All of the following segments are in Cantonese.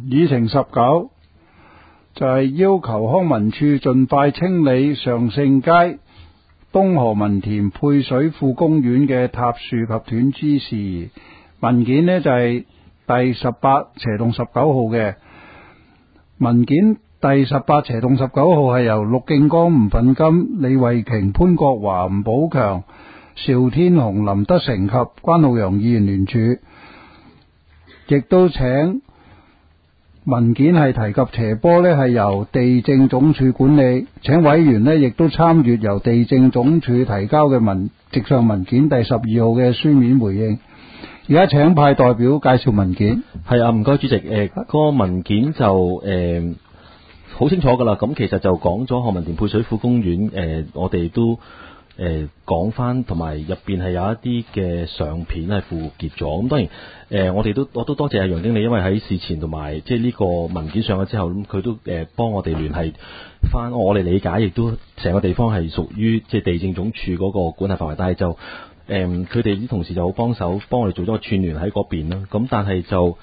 議程19就係要求康文署盡快清理常盛街東何文田配水庫公園嘅塌樹及斷枝事宜。文件呢就係第18/19號嘅文件。第18/19號係由陸敬剛、吳奮金、李慧瓊、潘國華、吳寶強、邵天雄、林德成及關浩洋議員聯署，亦都請文件係提及斜坡呢係由地政總署管理，請委員呢亦都參閱由地政總署提交嘅直上文件第12號嘅書面回應。而家請派代表介紹文件。 係啊，唔該主席。個文件就好清楚噶啦。咁其實就講咗何文田配水庫公園，我哋都講翻，同埋入邊係有一啲嘅相片係附結咗。咁當然我都多謝阿楊經理，因為喺事前同埋即係呢個文件上咗之後，咁佢都幫我哋聯繫翻。我哋理解亦都成個地方係屬於即係地政總署嗰個管轄範圍，但係就佢哋啲同事就好幫手幫我哋做咗個串聯喺嗰邊啦。咁但係就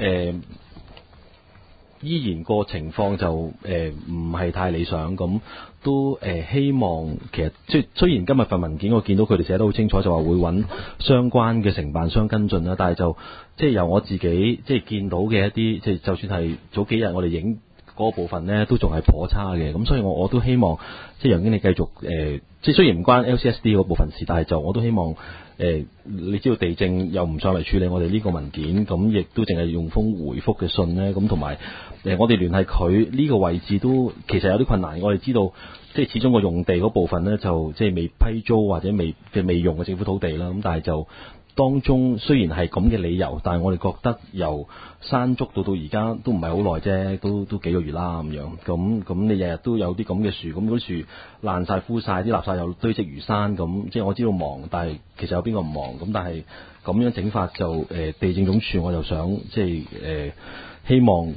依然個情況就唔係太理想，咁都希望其實即係雖然今日份文件我見到佢哋寫得好清楚，就話會揾相關嘅承辦商跟進啦，但係就即係由我自己即係見到嘅一啲，即係就算係早幾日我哋影嗰部分呢，都仲係頗差嘅。咁所以我都希望即係楊經理繼續即係雖然唔關 LCSD 嗰部分事，但係就我都希望你知道地政又唔上嚟處理我哋呢個文件，咁亦都淨係用封回覆嘅信呢。咁同埋我哋聯繫佢呢個位置都其實有啲困難。我哋知道即係始終個用地嗰部分呢，就即係未批租或者未用嘅政府土地啦。咁但係就當中雖然係咁嘅理由，但係我哋覺得由山竹到而家都唔係好耐啫，都幾個月啦咁樣。咁你日日都有啲咁嘅樹，咁嗰啲樹爛晒枯晒，啲垃圾又堆積如山，咁即係我知道忙，但係其實有邊個唔忙？咁但係咁樣整法就地政總署我就想即係希望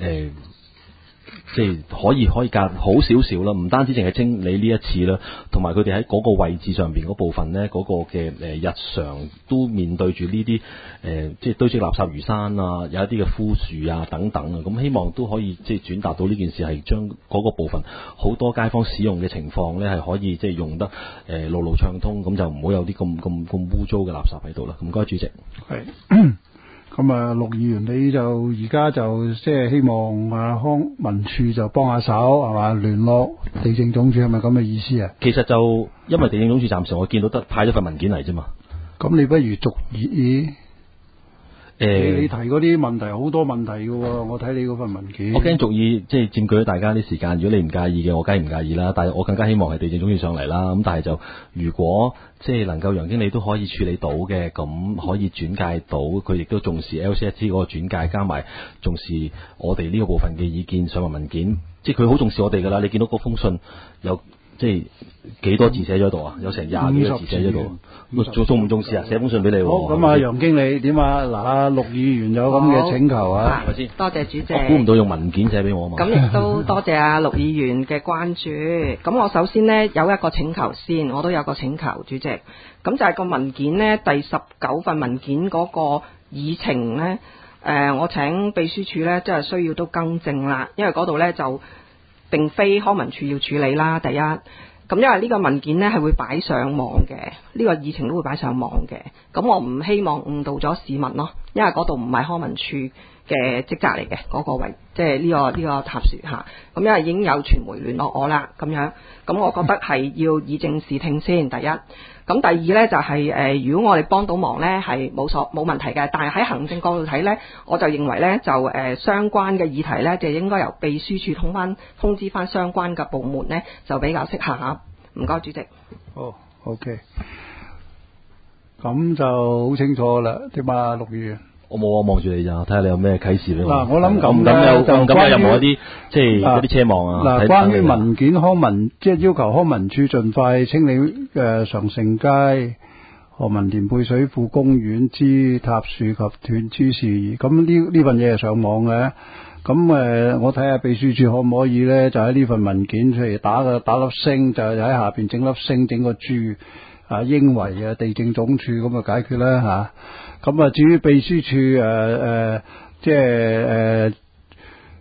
即係可以隔好少少啦，唔單止淨係清理呢一次啦，同埋佢哋喺嗰個位置上邊嗰部分呢，嗰個嘅日常都面對住呢啲即係堆積垃圾如山啊，有一啲嘅枯樹啊等等啊，咁希望都可以即係轉達到呢件事係將嗰個部分好多街坊使用嘅情況呢，係可以即係用得路路暢通，咁就唔好有啲咁污糟嘅垃圾喺度啦。唔該主席。 係。咁啊，陸議員你就而家就即係希望康文署就幫下手係嘛，聯絡地政總署係咪咁嘅意思啊？ 其實就因為地政總署暫時我見到得派咗份文件嚟啫嘛。 咁你不如逐頁你提嗰啲問題好多問題嘅喎，我睇你嗰份文件。 我驚逐頁即係佔據咗大家啲時間，如果你唔介意嘅，我梗係唔介意啦。但係我更加希望係地政總署上嚟啦。咁但係就如果即係能夠楊經理都可以處理到嘅，咁可以轉介到佢，亦都重視 LCST 嗰個轉介，加埋重視我哋呢個部分嘅意見上文件，即係佢好重視我哋㗎啦。你見到嗰封信有即係幾多字寫咗喺度啊？有成20幾個字寫咗喺度，重唔重視啊？寫封信俾你。 好，咁啊，楊經理點啊？嗱，陸議員有咁嘅請求啊， 係咪先？多謝主席。 我估唔到用文件寫俾我啊嘛。 咁亦都多謝阿陸議員嘅關注。咁我首先呢，有一個請求先，我都有個請求，主席。咁就係個文件呢，第19份文件嗰個議程呢，我請秘書處呢，即係需要都更正啦，因為嗰度呢就並非康文署要處理啦。第一，咁因為呢個文件呢係會擺上網嘅，呢個議程都會擺上網嘅。咁我唔希望誤導咗市民咯，因為嗰度唔係康文署嘅職責嚟嘅嗰個位，即係呢個塌樹嚇。咁因為已經有傳媒聯絡我啦，咁樣，咁我覺得係要以正視聽先。第一，咁第二呢，就係如果我哋幫到忙呢，係冇問題嘅。但係喺行政角度睇呢，我就認為呢，就相關嘅議題呢，就應該由秘書處通知翻相關嘅部門呢，就比較適合嚇。唔該，主席。 好 OK， 咁就好清楚啦。點啊，陸議員？ 我冇啊，望住你咋，睇下你有咩啟示俾我。 嗱，我諗咁咧，就咁有任何一啲即係一啲奢望啊。 嗱，關於文件即係要求康文署盡快清理常盛街何文田配水庫公園之塌樹及斷枝事宜。咁呢份嘢係上網嘅。咁我睇下秘書處可唔可以咧，就喺呢份文件出嚟打粒星，就喺下邊整粒星，整個注應為地政總署咁就解決啦嚇。咁至於秘書處即係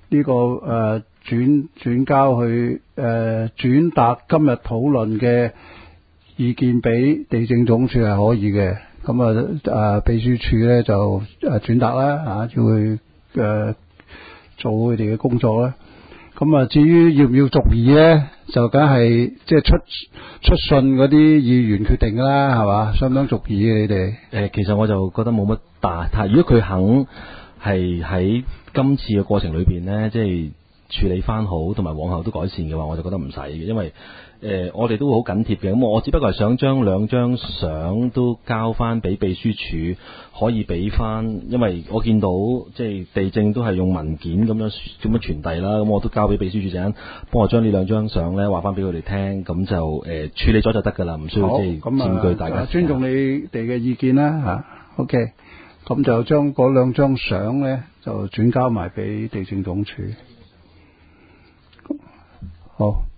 呢個轉交去轉達今日討論嘅意見俾地政總署係可以嘅。咁秘書處咧就轉達啦，要去做佢哋嘅工作啦。咁至於要唔要續議咧，就梗係即係出信嗰啲議員決定㗎啦，係嘛？想唔想續議你哋？ 其實我就覺得冇乜大，但係如果佢肯係喺今次嘅過程裏邊咧，即係處理翻好，同埋往後都改善嘅話，我就覺得唔使嘅，因為我哋都好緊貼嘅。咁我只不過係想將兩張相都交翻俾秘書處，可以俾翻，因為我見到即係地政都係用文件咁樣傳遞啦。咁我都交俾秘書處陣，幫我將呢兩張相咧話翻俾佢哋聽，咁就處理咗就得㗎啦，唔需要即係佔據大家。 尊重你哋嘅意見啦嚇。OK，咁就將嗰兩張相咧就轉交埋俾地政總署。好。